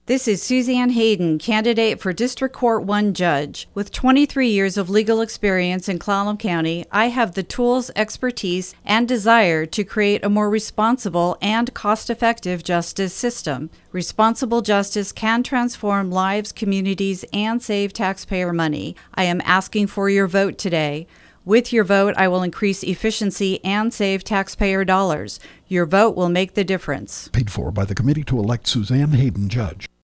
This is Suzanne Hayden, candidate for District Court 1 Judge. With 23 years of legal experience in Clallam County, I have the tools, expertise, and desire to create a more responsible and cost-effective justice system. Responsible justice can transform lives, communities, and save taxpayer money. I am asking for your vote today. With your vote, I will increase efficiency and save taxpayer dollars. Your vote will make the difference. Paid for by the Committee to Elect Suzanne Hayden Judge.